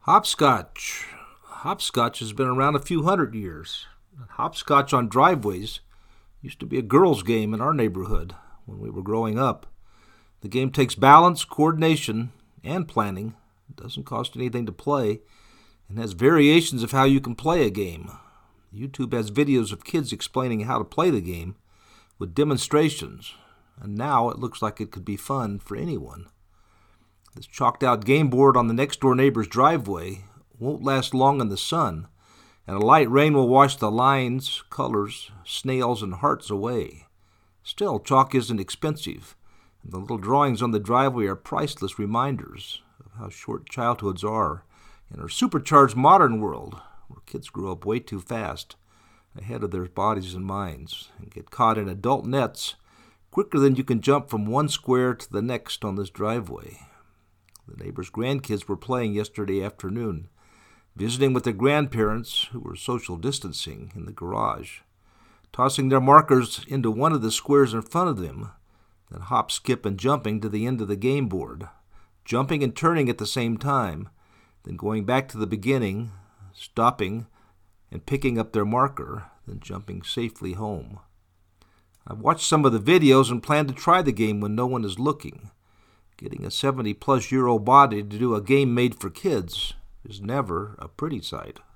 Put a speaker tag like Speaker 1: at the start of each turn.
Speaker 1: Hopscotch. Hopscotch has been around a few hundred years. Hopscotch on driveways used to be a girls' game in our neighborhood when we were growing up. The game takes balance, coordination, and planning. It doesn't cost anything to play and has variations of how you can play a game. YouTube has videos of kids explaining how to play the game with demonstrations, and now it looks like it could be fun for anyone. This chalked-out game board on the next-door neighbor's driveway won't last long in the sun, and a light rain will wash the lines, colors, snails, and hearts away. Still, chalk isn't expensive, and the little drawings on the driveway are priceless reminders of how short childhoods are in our supercharged modern world, where kids grow up way too fast, ahead of their bodies and minds, and get caught in adult nets quicker than you can jump from one square to the next on this driveway. The neighbor's grandkids were playing yesterday afternoon, visiting with their grandparents who were social distancing in the garage, tossing their markers into one of the squares in front of them, then hop, skip, and jumping to the end of the game board, jumping and turning at the same time, then going back to the beginning, stopping and picking up their marker, then jumping safely home. I've watched some of the videos and plan to try the game when no one is looking. Getting a 70-plus-year-old body to do a game made for kids is never a pretty sight.